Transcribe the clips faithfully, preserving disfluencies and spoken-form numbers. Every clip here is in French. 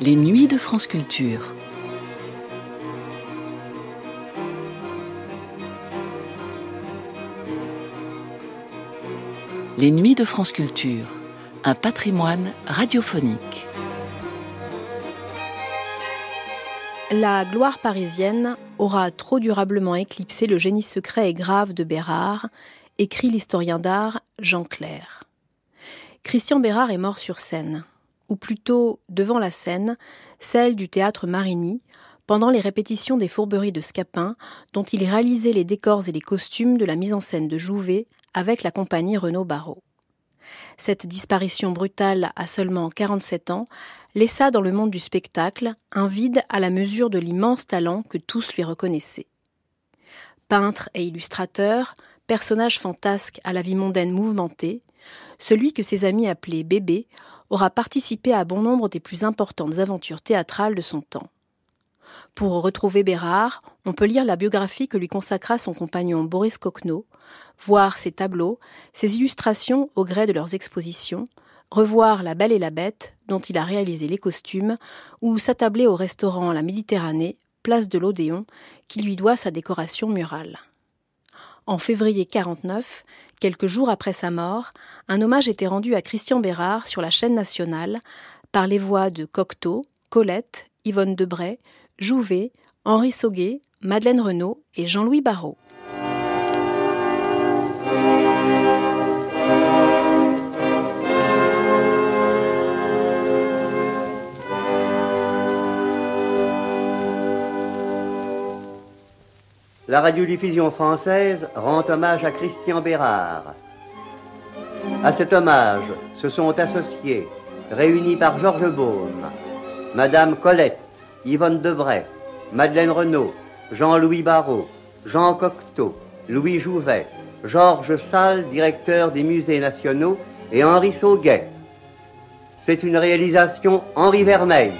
Les Nuits de France Culture. Les Nuits de France Culture, un patrimoine radiophonique. La gloire parisienne aura trop durablement éclipsé le génie secret et grave de Bérard, écrit l'historien d'art Jean Clair. Christian Bérard est mort sur scène, ou plutôt devant la scène, celle du théâtre Marigny, pendant les répétitions des Fourberies de Scapin, dont il réalisait les décors et les costumes de la mise en scène de Jouvet avec la compagnie Renaud-Barrault. Cette disparition brutale à seulement quarante-sept ans laissa dans le monde du spectacle un vide à la mesure de l'immense talent que tous lui reconnaissaient. Peintre et illustrateur, personnage fantasque à la vie mondaine mouvementée, celui que ses amis appelaient Bébé aura participé à bon nombre des plus importantes aventures théâtrales de son temps. Pour retrouver Bérard, on peut lire la biographie que lui consacra son compagnon Boris Coquenot, voir ses tableaux, ses illustrations au gré de leurs expositions, revoir La Belle et la Bête, dont il a réalisé les costumes, ou s'attabler au restaurant La Méditerranée, place de l'Odéon, qui lui doit sa décoration murale. En février quarante-neuf, quelques jours après sa mort, un hommage était rendu à Christian Bérard sur la chaîne nationale par les voix de Cocteau, Colette, Yvonne Debray, Jouvet, Henri Sauguet, Madeleine Renaud et Jean-Louis Barrault. La radiodiffusion française rend hommage à Christian Bérard. À cet hommage se sont associés, réunis par Georges Beaume, Madame Colette, Yvonne Debray, Madeleine Renaud, Jean-Louis Barrault, Jean Cocteau, Louis Jouvet, Georges Salles, directeur des musées nationaux, et Henri Sauguet. C'est une réalisation Henri Vermeil.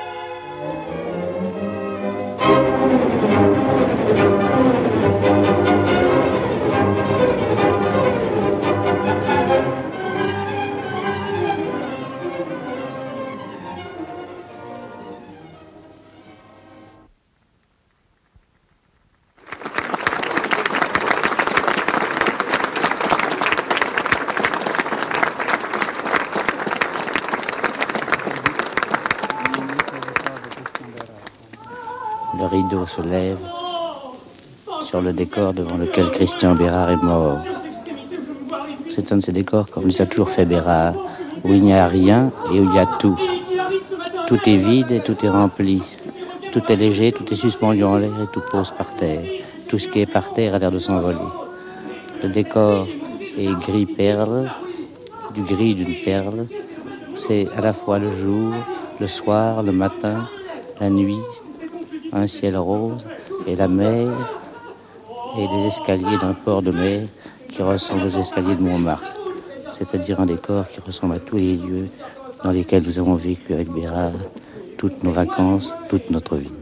Le rideau se lève sur le décor devant lequel Christian Bérard est mort. C'est un de ces décors comme il a toujours fait Bérard, où il n'y a rien et où il y a tout. Tout est vide et tout est rempli. Tout est léger, tout est suspendu en l'air et tout pose par terre. Tout ce qui est par terre a l'air de s'envoler. Le décor est gris perle, du gris d'une perle. C'est à la fois le jour, le soir, le matin, la nuit, un ciel rose et la mer et des escaliers d'un port de mer qui ressemblent aux escaliers de Montmartre, c'est-à-dire un décor qui ressemble à tous les lieux dans lesquels nous avons vécu avec Bérard toutes nos vacances, toute notre vie.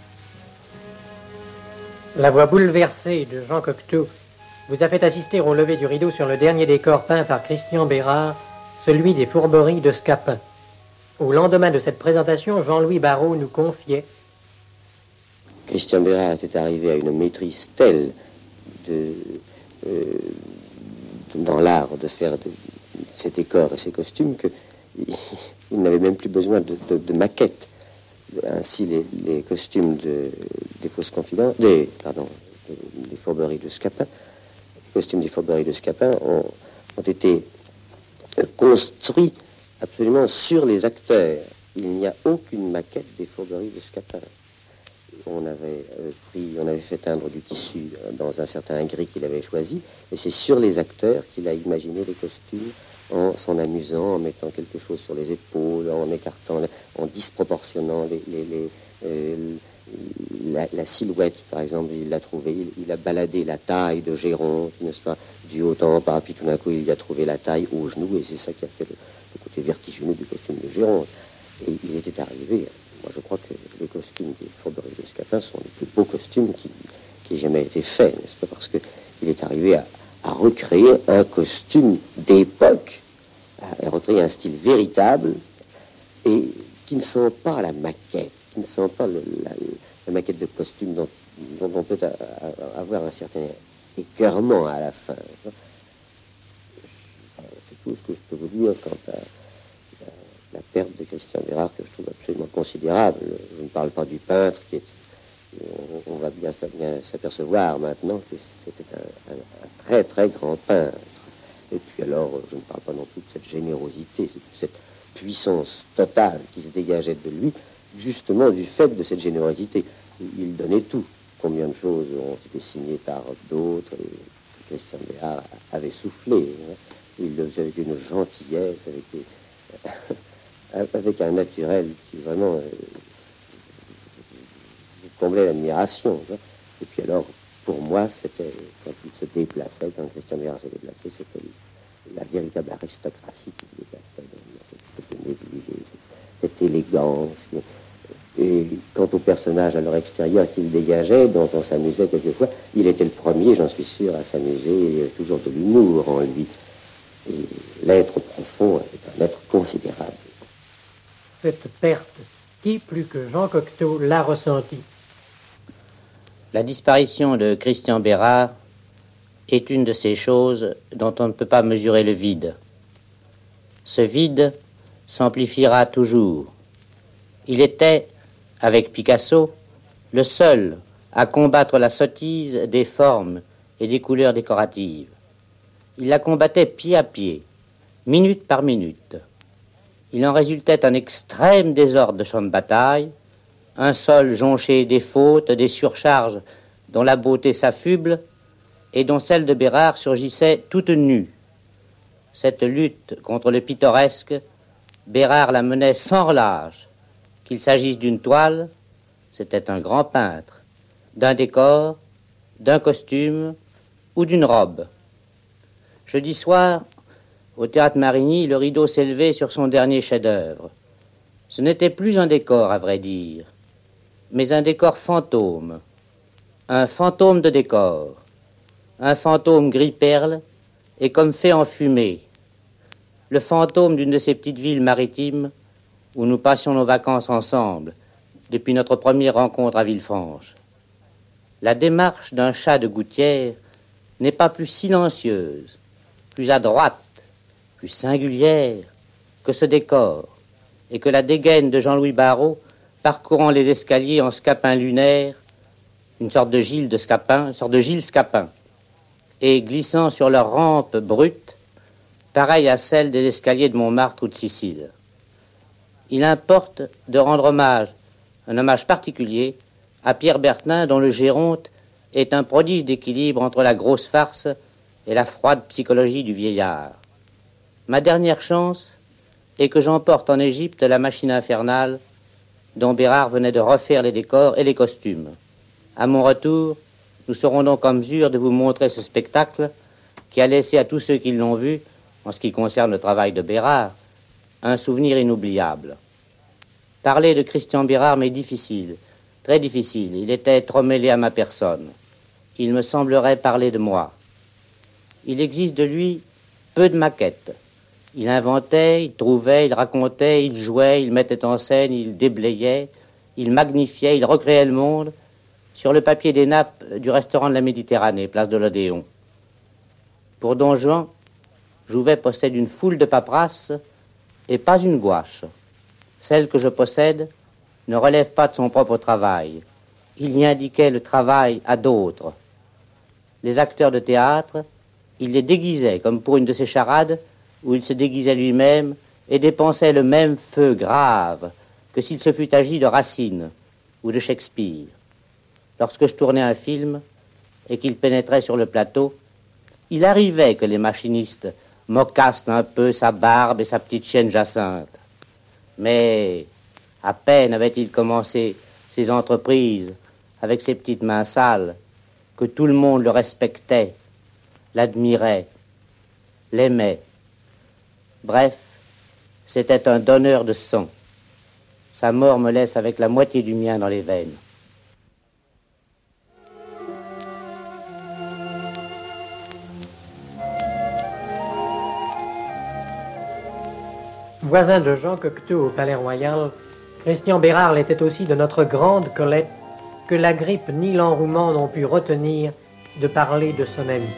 La voix bouleversée de Jean Cocteau vous a fait assister au lever du rideau sur le dernier décor peint par Christian Bérard, celui des Fourberies de Scapin. Au lendemain de cette présentation, Jean-Louis Barrault nous confiait: Christian Bérard était arrivé à une maîtrise telle de, euh, dans l'art de faire de, ses décors et ses costumes qu'il il n'avait même plus besoin de, de, de maquettes. Ainsi, les, les costumes de, des fausses confidences, des, pardon, des Fourberies de Scapin, les costumes des Fourberies de Scapin ont, ont été construits absolument sur les acteurs. Il n'y a aucune maquette des Fourberies de Scapin. On avait euh, pris, on avait fait teindre du tissu dans un certain gris qu'il avait choisi, et c'est sur les acteurs qu'il a imaginé les costumes en s'en amusant, en mettant quelque chose sur les épaules, en écartant, en disproportionnant les, les, les, euh, la, la silhouette, par exemple. Il l'a trouvé, il, il a baladé la taille de Géronte, n'est-ce pas, du haut en bas, puis tout d'un coup il a trouvé la taille au genou, et c'est ça qui a fait le, le côté vertigineux du costume de Géronte. Et il était arrivé. Moi, je crois que les costumes des Fourberies de Scapin sont les plus beaux costumes qui, qui aient jamais été faits, n'est-ce pas? Parce qu'il est arrivé à, à recréer un costume d'époque, à recréer un style véritable et qui ne sont pas la maquette, qui ne sont pas le, la, la maquette de costume dont, dont on peut a, a, avoir un certain écœurement à la fin. C'est tout ce que je peux vous dire quant à la, la perte de Christian Bérard, que je trouve absolument considérable. Je ne parle pas du peintre, qui est, on, on va bien, bien s'apercevoir maintenant que c'était un, un, un très très grand peintre. Et puis alors, je ne parle pas non plus de cette générosité, cette puissance totale qui se dégageait de lui, justement du fait de cette générosité. Il donnait tout. Combien de choses ont été signées par d'autres, et Christian Bérard avait soufflé. Hein. Il le faisait avec une gentillesse, avec, avec un naturel qui vraiment euh, comblait l'admiration. Hein. Et puis alors, pour moi, c'était, quand il se déplaçait, quand Christian Bérard se déplaçait, c'était la véritable aristocratie qui se déplaçait. C'était négligé, cette élégance. Et quant aux personnages à leur extérieur qu'il dégageait, dont on s'amusait quelquefois, il était le premier, j'en suis sûr, à s'amuser. Il y avait toujours de l'humour en lui. Et l'être profond est un être considérable. Cette perte, qui plus que Jean Cocteau l'a ressentie? La disparition de Christian Bérard est une de ces choses dont on ne peut pas mesurer le vide. Ce vide s'amplifiera toujours. Il était, avec Picasso, le seul à combattre la sottise des formes et des couleurs décoratives. Il la combattait pied à pied, minute par minute. Il en résultait un extrême désordre de champ de bataille, un sol jonché des fautes, des surcharges dont la beauté s'affuble et dont celle de Bérard surgissait toute nue. Cette lutte contre le pittoresque, Bérard la menait sans relâche. Qu'il s'agisse d'une toile, c'était un grand peintre, d'un décor, d'un costume ou d'une robe. Jeudi soir, au Théâtre Marigny, le rideau s'élevait sur son dernier chef-d'œuvre. Ce n'était plus un décor, à vrai dire, mais un décor fantôme, un fantôme de décor, un fantôme gris-perle et comme fait en fumée, le fantôme d'une de ces petites villes maritimes où nous passions nos vacances ensemble depuis notre première rencontre à Villefranche. La démarche d'un chat de gouttière n'est pas plus silencieuse, plus à droite, plus singulière que ce décor, et que la dégaine de Jean-Louis Barrault parcourant les escaliers en scapin lunaire, une sorte de Gilles de Scapin, une sorte de Gilles Scapin, et glissant sur leur rampe brute, pareille à celle des escaliers de Montmartre ou de Sicile. Il importe de rendre hommage, un hommage particulier, à Pierre Bertin, dont le Géronte est un prodige d'équilibre entre la grosse farce et la froide psychologie du vieillard. Ma dernière chance est que j'emporte en Égypte la machine infernale dont Bérard venait de refaire les décors et les costumes. À mon retour, nous serons donc en mesure de vous montrer ce spectacle qui a laissé à tous ceux qui l'ont vu, en ce qui concerne le travail de Bérard, un souvenir inoubliable. Parler de Christian Bérard m'est difficile, très difficile. Il était trop mêlé à ma personne. Il me semblerait parler de moi. Il existe de lui peu de maquettes. Il inventait, il trouvait, il racontait, il jouait, il mettait en scène, il déblayait, il magnifiait, il recréait le monde sur le papier des nappes du restaurant de la Méditerranée, place de l'Odéon. Pour Don Juan, Jouvet possède une foule de paperasses et pas une gouache. Celle que je possède ne relève pas de son propre travail. Il y indiquait le travail à d'autres. Les acteurs de théâtre, il les déguisait, comme pour une de ces charades où il se déguisait lui-même et dépensait le même feu grave que s'il se fût agi de Racine ou de Shakespeare. Lorsque je tournais un film et qu'il pénétrait sur le plateau, il arrivait que les machinistes mocassent un peu sa barbe et sa petite chienne Jacinthe. Mais à peine avait-il commencé ses entreprises avec ses petites mains sales que tout le monde le respectait, l'admirait, l'aimait. Bref, c'était un donneur de sang. Sa mort me laisse avec la moitié du mien dans les veines. Voisin de Jean Cocteau au Palais Royal, Christian Bérard l'était aussi de notre grande Colette, que la grippe ni l'enrouement n'ont pu retenir de parler de son ami.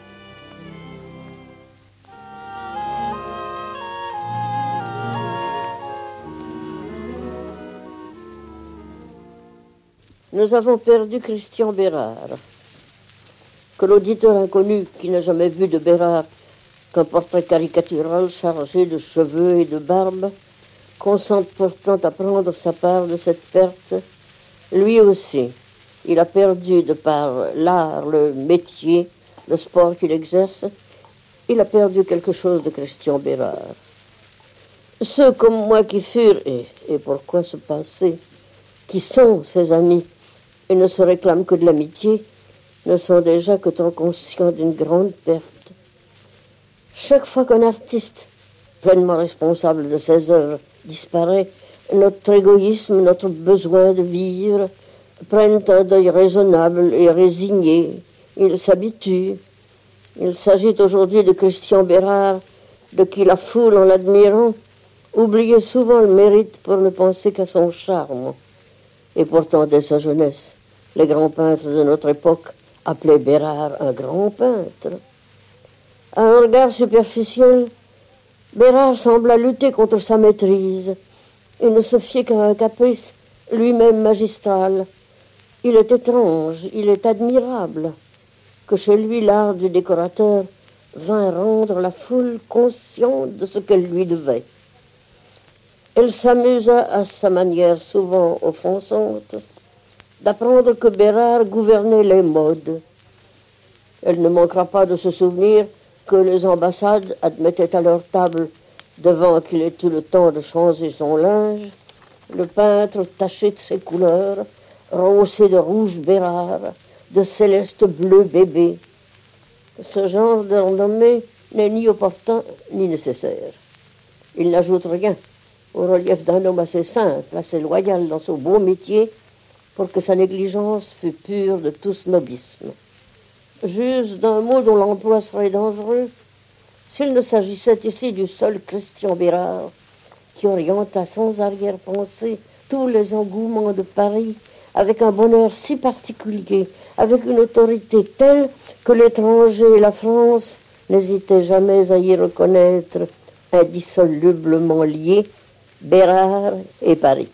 Nous avons perdu Christian Bérard, que l'auditeur inconnu qui n'a jamais vu de Bérard qu'un portrait caricatural chargé de cheveux et de barbe consente pourtant à prendre sa part de cette perte. Lui aussi, il a perdu de par l'art, le métier, le sport qu'il exerce, il a perdu quelque chose de Christian Bérard. Ceux comme moi qui furent, et, et pourquoi se passer, qui sont ses amis et ne se réclament que de l'amitié, ne sont déjà que trop conscients d'une grande perte. Chaque fois qu'un artiste, pleinement responsable de ses œuvres, disparaît, notre égoïsme, notre besoin de vivre, prennent un deuil raisonnable et résigné. Ils s'habituent. Il s'agit aujourd'hui de Christian Bérard, de qui la foule, en l'admirant, oubliait souvent le mérite pour ne penser qu'à son charme. Et pourtant, dès sa jeunesse, les grands peintres de notre époque appelaient Bérard un grand peintre. À un regard superficiel, Bérard sembla lutter contre sa maîtrise. Il ne se fiait qu'à un caprice, lui-même magistral. Il est étrange, il est admirable que chez lui l'art du décorateur vint rendre la foule consciente de ce qu'elle lui devait. Elle s'amusa à sa manière souvent offensante d'apprendre que Bérard gouvernait les modes. Elle ne manquera pas de se souvenir que les ambassades admettaient à leur table, devant qu'il ait eu le temps de changer son linge, le peintre taché de ses couleurs, rehaussé de rouge Bérard, de céleste bleu bébé. Ce genre de renommée n'est ni opportun ni nécessaire. Il n'ajoute rien au relief d'un homme assez simple, assez loyal dans son beau métier, pour que sa négligence fût pure de tout snobisme. J'use d'un mot dont l'emploi serait dangereux, s'il ne s'agissait ici du seul Christian Bérard, qui orienta sans arrière-pensée tous les engouements de Paris, avec un bonheur si particulier, avec une autorité telle que l'étranger et la France n'hésitaient jamais à y reconnaître indissolublement liés Bérard et Paris.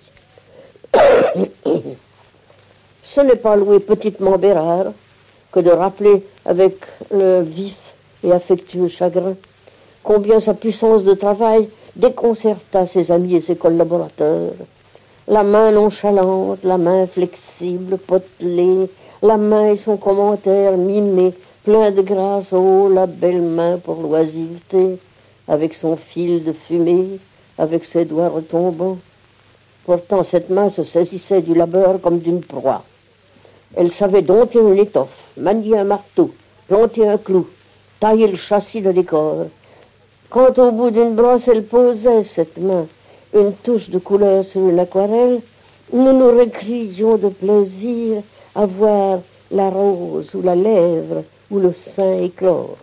Ce n'est pas louer petitement Bérard que de rappeler avec le vif et affectueux chagrin combien sa puissance de travail déconcerta ses amis et ses collaborateurs. La main nonchalante, la main flexible, potelée, la main et son commentaire mimé, plein de grâce, oh, la belle main pour l'oisiveté, avec son fil de fumée, avec ses doigts retombants. Pourtant, cette main se saisissait du labeur comme d'une proie. Elle savait dompter une étoffe, manier un marteau, planter un clou, tailler le châssis de décor. Quand au bout d'une brosse, elle posait, cette main, une touche de couleur sur une aquarelle, nous nous récrions de plaisir à voir la rose ou la lèvre ou le sein éclore.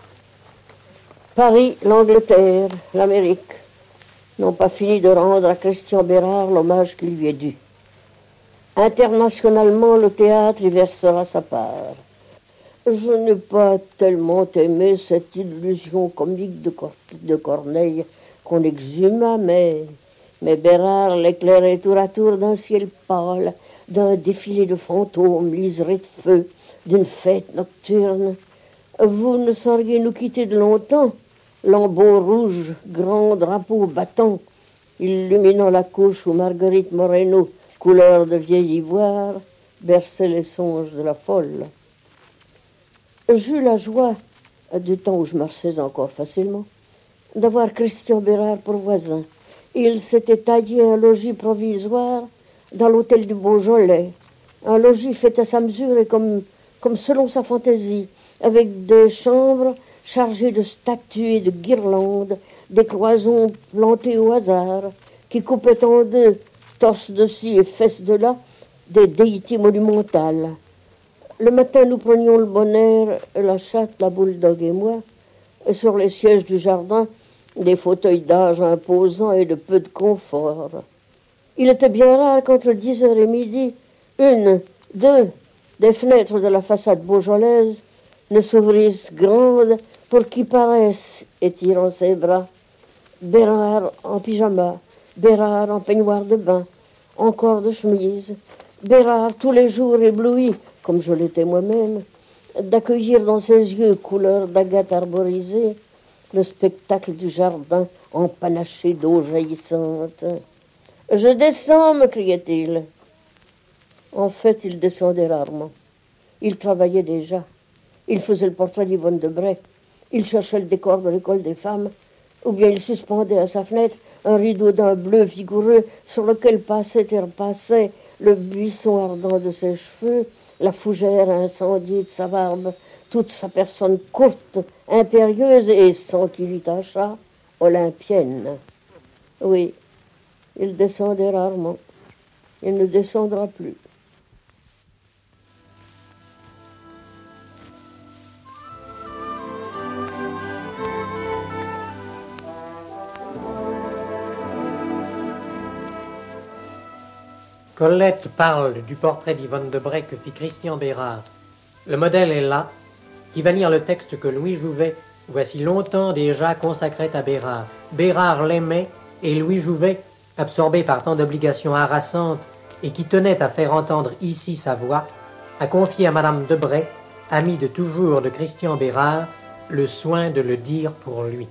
Paris, l'Angleterre, l'Amérique n'ont pas fini de rendre à Christian Bérard l'hommage qui lui est dû. Internationalement, le théâtre y versera sa part. Je n'ai pas tellement aimé cette illusion comique de, Cor- de Corneille qu'on exhuma, mais, mais Bérard l'éclairait tour à tour d'un ciel pâle, d'un défilé de fantômes liserés de feu, d'une fête nocturne. Vous ne sauriez nous quitter de longtemps, lambeau rouge, grand drapeau battant, illuminant la couche où Marguerite Moreno, couleur de vieil ivoire, berçait les songes de la folle. J'eus la joie, du temps où je marchais encore facilement, d'avoir Christian Bérard pour voisin. Il s'était taillé un logis provisoire dans l'hôtel du Beaujolais, un logis fait à sa mesure et comme, comme selon sa fantaisie, avec des chambres chargées de statues et de guirlandes, des cloisons plantées au hasard, qui coupaient en deux, torse de ci et fesses de là, des déités monumentales. Le matin, nous prenions le bon air, la chatte, la bulldog et moi, et sur les sièges du jardin, des fauteuils d'âge imposants et de peu de confort. Il était bien rare qu'entre dix heures et midi, une, deux des fenêtres de la façade beaujolaise ne s'ouvrissent grandes pour qu'y paraisse, étirant ses bras, Bérard en pyjama, Bérard en peignoir de bain, en corps de chemise, Bérard tous les jours ébloui, comme je l'étais moi-même, d'accueillir dans ses yeux couleur d'agate arborisée le spectacle du jardin empanaché d'eau jaillissante. « Je descends, me criait-il. » En fait, il descendait rarement. Il travaillait déjà. Il faisait le portrait d'Yvonne Debray. Il cherchait le décor de l'école des femmes. Ou bien il suspendait à sa fenêtre un rideau d'un bleu vigoureux sur lequel passait et repassait le buisson ardent de ses cheveux, la fougère incendiée de sa barbe, toute sa personne courte, impérieuse et, sans qu'il y tâchât, olympienne. Oui, il descendait rarement. Il ne descendra plus. Colette parle du portrait d'Yvonne Debray que fit Christian Bérard. Le modèle est là, qui va lire le texte que Louis Jouvet, voici longtemps déjà, consacrait à Bérard. Bérard l'aimait et Louis Jouvet, absorbé par tant d'obligations harassantes et qui tenait à faire entendre ici sa voix, a confié à Madame Debray, amie de toujours de Christian Bérard, le soin de le dire pour lui.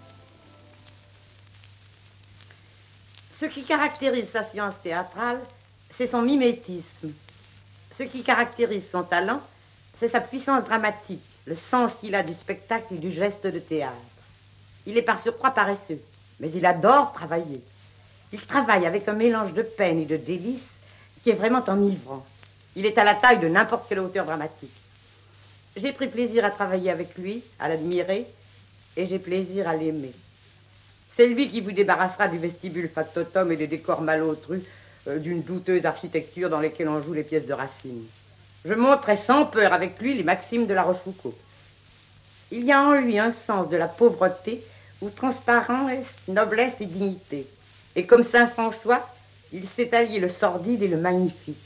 Ce qui caractérise sa science théâtrale, c'est son mimétisme. Ce qui caractérise son talent, c'est sa puissance dramatique, le sens qu'il a du spectacle et du geste de théâtre. Il est par surcroît paresseux, mais il adore travailler. Il travaille avec un mélange de peine et de délice qui est vraiment enivrant. Il est à la taille de n'importe quel auteur dramatique. J'ai pris plaisir à travailler avec lui, à l'admirer, et j'ai plaisir à l'aimer. C'est lui qui vous débarrassera du vestibule factotum et des décors malotrus euh, d'une douteuse architecture dans lesquelles on joue les pièces de Racine. Je montrerai sans peur avec lui les maximes de La Rochefoucauld. Il y a en lui un sens de la pauvreté où transparence, noblesse et dignité. Et comme saint François, il sait allier le sordide et le magnifique.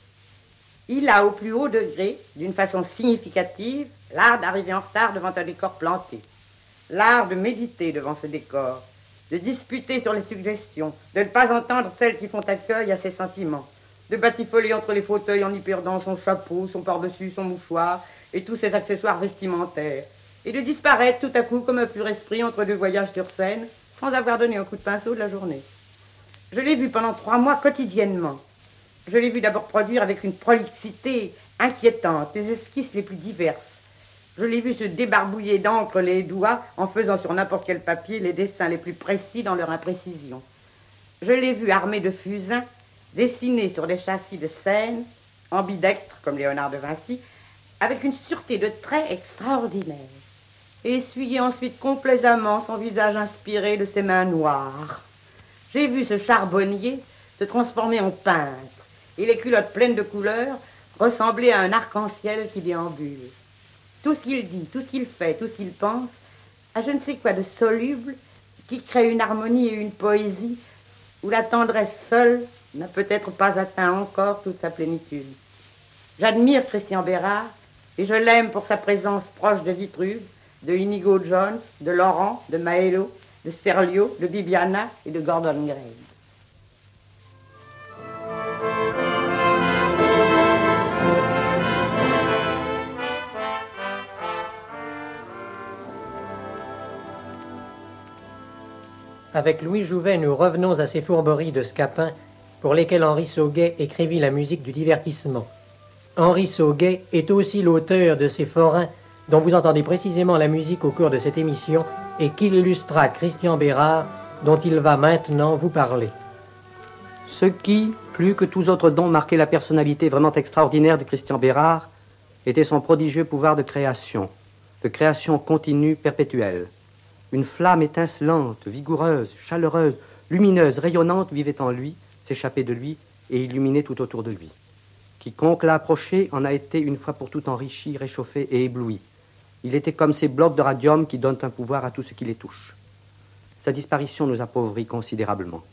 Il a au plus haut degré, d'une façon significative, l'art d'arriver en retard devant un décor planté, l'art de méditer devant ce décor, de disputer sur les suggestions, de ne pas entendre celles qui font accueil à ses sentiments, de batifoler entre les fauteuils en y perdant son chapeau, son par-dessus, son mouchoir et tous ses accessoires vestimentaires, et de disparaître tout à coup comme un pur esprit entre deux voyages sur scène, sans avoir donné un coup de pinceau de la journée. Je l'ai vu pendant trois mois quotidiennement. Je l'ai vu d'abord produire avec une prolixité inquiétante les esquisses les plus diverses. Je l'ai vu se débarbouiller d'encre les doigts en faisant sur n'importe quel papier les dessins les plus précis dans leur imprécision. Je l'ai vu armé de fusains, dessiné sur des châssis de scène, ambidextre comme Léonard de Vinci, avec une sûreté de traits extraordinaire, et essuyer ensuite complaisamment son visage inspiré de ses mains noires. J'ai vu ce charbonnier se transformer en peintre, et les culottes pleines de couleurs ressembler à un arc-en-ciel qui déambule. Tout ce qu'il dit, tout ce qu'il fait, tout ce qu'il pense, a je ne sais quoi de soluble qui crée une harmonie et une poésie où la tendresse seule n'a peut-être pas atteint encore toute sa plénitude. J'admire Christian Bérard et je l'aime pour sa présence proche de Vitruve, de Inigo Jones, de Laurent, de Maello, de Serlio, de Bibiana et de Gordon Gray. Avec Louis Jouvet, nous revenons à ces fourberies de Scapin pour lesquelles Henri Sauguet écrivit la musique du divertissement. Henri Sauguet est aussi l'auteur de ces forains dont vous entendez précisément la musique au cours de cette émission et qu'illustra Christian Bérard, dont il va maintenant vous parler. Ce qui, plus que tous autres dons, marquait la personnalité vraiment extraordinaire de Christian Bérard était son prodigieux pouvoir de création, de création continue, perpétuelle. Une flamme étincelante, vigoureuse, chaleureuse, lumineuse, rayonnante vivait en lui, s'échappait de lui et illuminait tout autour de lui. Quiconque l'a approché en a été une fois pour toutes enrichi, réchauffé et ébloui. Il était comme ces blocs de radium qui donnent un pouvoir à tout ce qui les touche. Sa disparition nous appauvrit considérablement.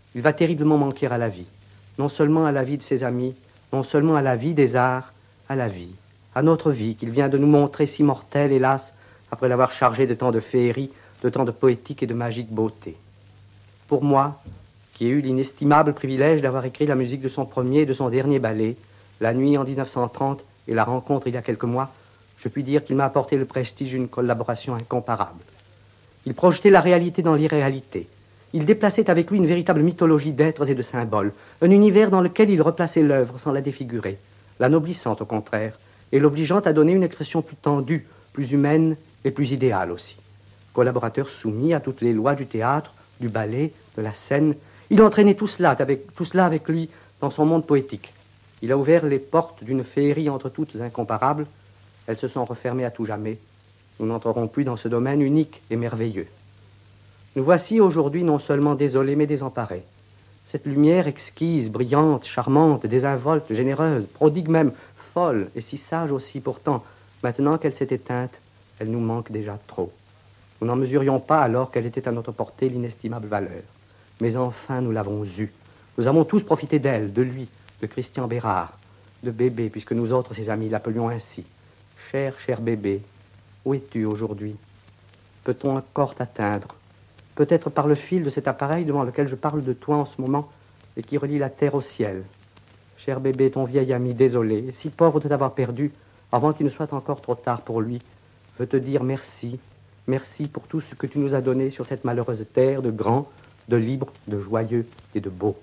Il va terriblement manquer à la vie, non seulement à la vie de ses amis, non seulement à la vie des arts, à la vie, à notre vie qu'il vient de nous montrer si mortelle, hélas, après l'avoir chargée de tant de féerie, de tant de poétique et de magique beauté. Pour moi, qui ai eu l'inestimable privilège d'avoir écrit la musique de son premier et de son dernier ballet, La Nuit en dix-neuf cent trente et La Rencontre il y a quelques mois, je puis dire qu'il m'a apporté le prestige d'une collaboration incomparable. Il projetait la réalité dans l'irréalité. Il déplaçait avec lui une véritable mythologie d'êtres et de symboles, un univers dans lequel il replaçait l'œuvre sans la défigurer, l'anoblissant au contraire, et l'obligeant à donner une expression plus tendue, plus humaine et plus idéale aussi. Collaborateur soumis à toutes les lois du théâtre, du ballet, de la scène, il entraînait tout cela avec, tout cela avec lui dans son monde poétique. Il a ouvert les portes d'une féerie entre toutes incomparables. Elles se sont refermées à tout jamais. Nous n'entrerons plus dans ce domaine unique et merveilleux. Nous voici aujourd'hui non seulement désolés, mais désemparés. Cette lumière exquise, brillante, charmante, désinvolte, généreuse, prodigue même, folle et si sage aussi pourtant, maintenant qu'elle s'est éteinte, elle nous manque déjà trop. Nous n'en mesurions pas alors qu'elle était à notre portée l'inestimable valeur. Mais enfin, nous l'avons eue. Nous avons tous profité d'elle, de lui, de Christian Bérard, de Bébé, puisque nous autres, ses amis, l'appelions ainsi. Cher, cher Bébé, où es-tu aujourd'hui? Peut-on encore t'atteindre? Peut-être par le fil de cet appareil devant lequel je parle de toi en ce moment et qui relie la terre au ciel. Cher Bébé, ton vieil ami désolé, si pauvre de t'avoir perdu, avant qu'il ne soit encore trop tard pour lui, veut te dire merci, merci pour tout ce que tu nous as donné sur cette malheureuse terre de grand, de libre, de joyeux et de beau.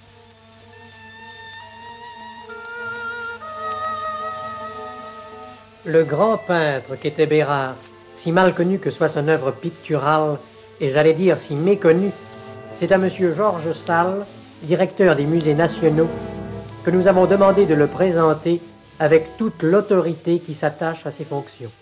Le grand peintre qu'était Bérard, si mal connu que soit son œuvre picturale, et j'allais dire si méconnu, c'est à monsieur Georges Salle, directeur des musées nationaux, que nous avons demandé de le présenter avec toute l'autorité qui s'attache à ses fonctions.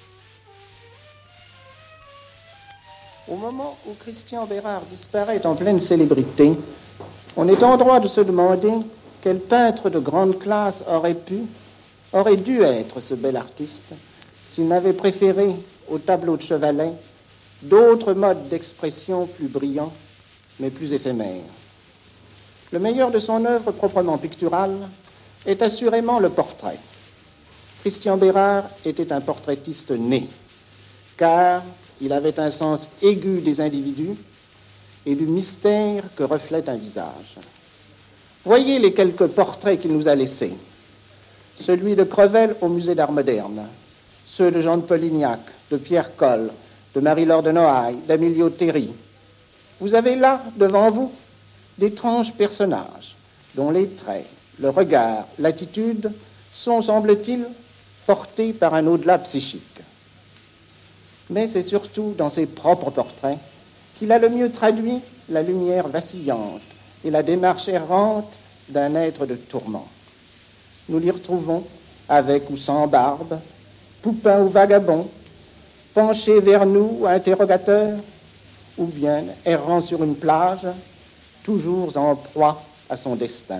Au moment où Christian Bérard disparaît en pleine célébrité, on est en droit de se demander quel peintre de grande classe aurait pu, aurait dû être ce bel artiste s'il n'avait préféré au tableau de chevalet d'autres modes d'expression plus brillants, mais plus éphémères. Le meilleur de son œuvre proprement picturale est assurément le portrait. Christian Bérard était un portraitiste né, car il avait un sens aigu des individus et du mystère que reflète un visage. Voyez les quelques portraits qu'il nous a laissés. Celui de Crevel au musée d'art moderne, ceux de Jean de Polignac, de Pierre Coll, de Marie-Laure de Noailles, d'Amilio Terry. Vous avez là, devant vous, d'étranges personnages dont les traits, le regard, l'attitude sont, semble-t-il, portés par un au-delà psychique. Mais c'est surtout dans ses propres portraits qu'il a le mieux traduit la lumière vacillante et la démarche errante d'un être de tourment. Nous l'y retrouvons, avec ou sans barbe, poupin ou vagabond, penché vers nous, interrogateur, ou bien errant sur une plage, toujours en proie à son destin.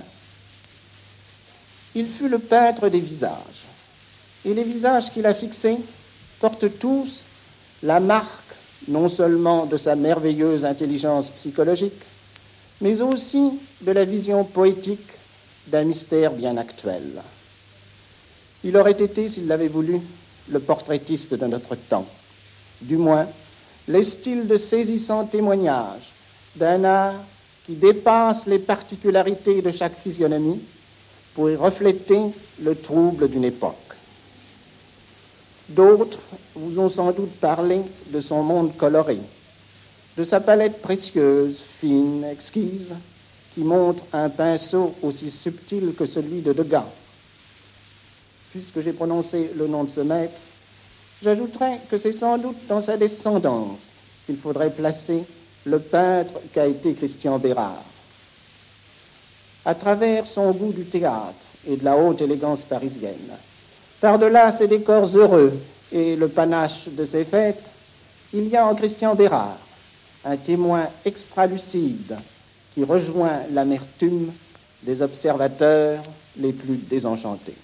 Il fut le peintre des visages, et les visages qu'il a fixés portent tous la marque non seulement de sa merveilleuse intelligence psychologique, mais aussi de la vision poétique d'un mystère bien actuel. Il aurait été, s'il l'avait voulu, le portraitiste de notre temps. Du moins, les styles de saisissants témoignages d'un art qui dépasse les particularités de chaque physionomie pour y refléter le trouble d'une époque. D'autres vous ont sans doute parlé de son monde coloré, de sa palette précieuse, fine, exquise, qui montre un pinceau aussi subtil que celui de Degas. Puisque j'ai prononcé le nom de ce maître, j'ajouterai que c'est sans doute dans sa descendance qu'il faudrait placer le peintre qu'a été Christian Bérard. À travers son goût du théâtre et de la haute élégance parisienne, par-delà ses décors heureux et le panache de ses fêtes, il y a en Christian Bérard un témoin extra-lucide qui rejoint l'amertume des observateurs les plus désenchantés.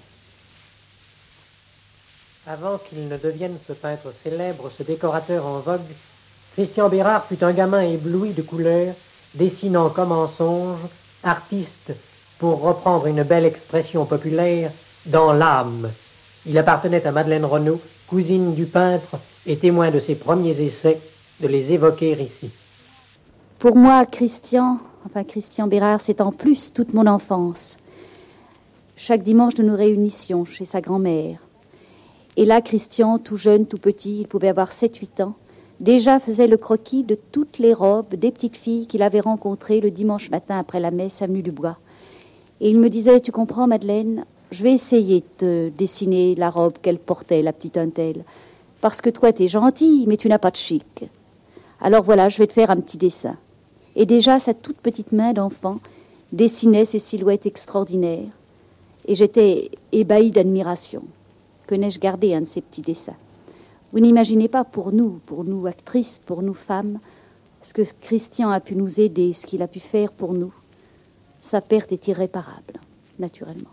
Avant qu'il ne devienne ce peintre célèbre, ce décorateur en vogue, Christian Bérard fut un gamin ébloui de couleurs dessinant comme en songe, artiste, pour reprendre une belle expression populaire, dans l'âme. Il appartenait à Madeleine Renaud, cousine du peintre et témoin de ses premiers essais, de les évoquer ici. Pour moi, Christian, enfin Christian Bérard, c'est en plus toute mon enfance. Chaque dimanche, nous nous réunissions chez sa grand-mère. Et là, Christian, tout jeune, tout petit, il pouvait avoir sept huit ans, déjà faisait le croquis de toutes les robes des petites filles qu'il avait rencontrées le dimanche matin après la messe avenue du Bois. Et il me disait, tu comprends, Madeleine, je vais essayer de te dessiner la robe qu'elle portait, la petite Untel, parce que toi, t'es gentille, mais tu n'as pas de chic. Alors voilà, je vais te faire un petit dessin. Et déjà, sa toute petite main d'enfant dessinait ces silhouettes extraordinaires. Et j'étais ébahie d'admiration. Que n'ai-je gardé un de ces petits dessins? Vous n'imaginez pas pour nous, pour nous actrices, pour nous femmes, ce que Christian a pu nous aider, ce qu'il a pu faire pour nous. Sa perte est irréparable, naturellement.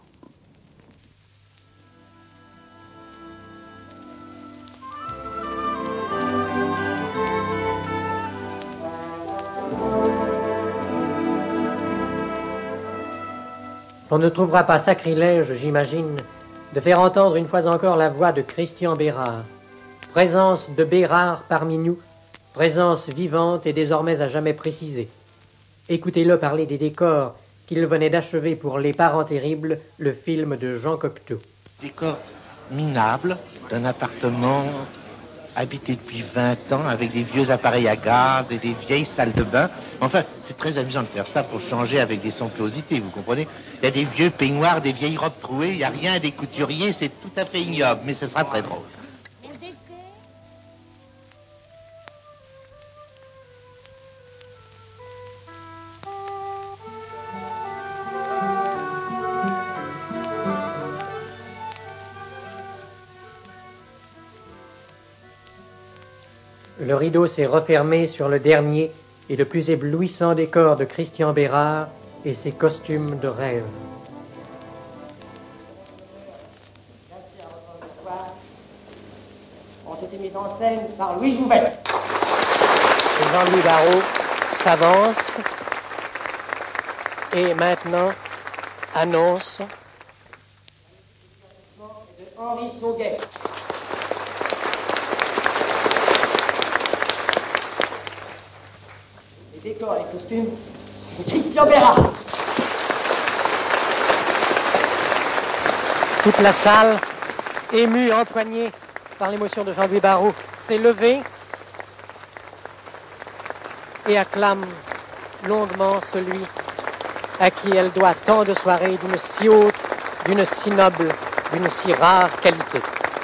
On ne trouvera pas sacrilège, j'imagine, de faire entendre une fois encore la voix de Christian Bérard. Présence de Bérard parmi nous, présence vivante et désormais à jamais précisée. Écoutez-le parler des décors qu'il venait d'achever pour Les Parents Terribles, le film de Jean Cocteau. Décor minable d'un appartement habité depuis vingt ans avec des vieux appareils à gaz et des vieilles salles de bain. Enfin, c'est très amusant de faire ça pour changer avec des somptuosités, vous comprenez? Il y a des vieux peignoirs, des vieilles robes trouées, il n'y a rien des couturiers, c'est tout à fait ignoble, mais ce sera très drôle. Le rideau s'est refermé sur le dernier et le plus éblouissant décor de Christian Bérard et ses costumes de rêve. On s'était mis en scène par Louis Jouvet. Jean-Louis Barrault s'avance et maintenant annonce de Henri Sauguet. Les décors et les costumes, c'est Christian Bérard. Toute la salle, émue, empoignée par l'émotion de Jean-Louis Barrault, s'est levée et acclame longuement celui à qui elle doit tant de soirées d'une si haute, d'une si noble, d'une si rare qualité.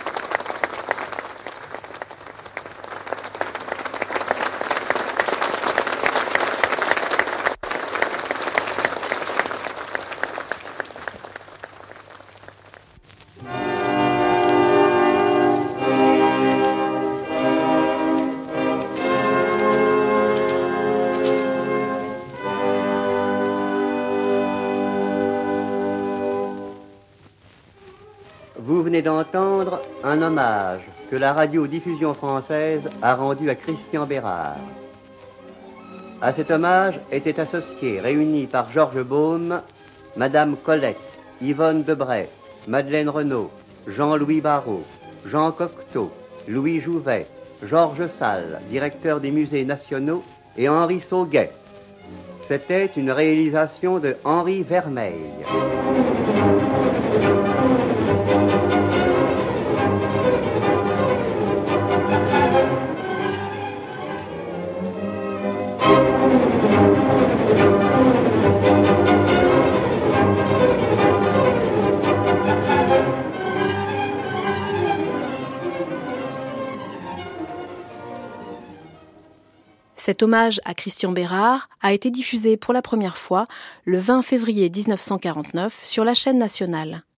Vous venez d'entendre un hommage que la radiodiffusion française a rendu à Christian Bérard. À cet hommage étaient associés, réunis par Georges Beaume, Madame Colette, Yvonne Debray, Madeleine Renaud, Jean-Louis Barrault, Jean Cocteau, Louis Jouvet, Georges Salle, directeur des musées nationaux, et Henri Sauguet. C'était une réalisation de Henri Vermeil. Cet hommage à Christian Bérard a été diffusé pour la première fois le vingt février mille neuf cent quarante-neuf sur la chaîne nationale.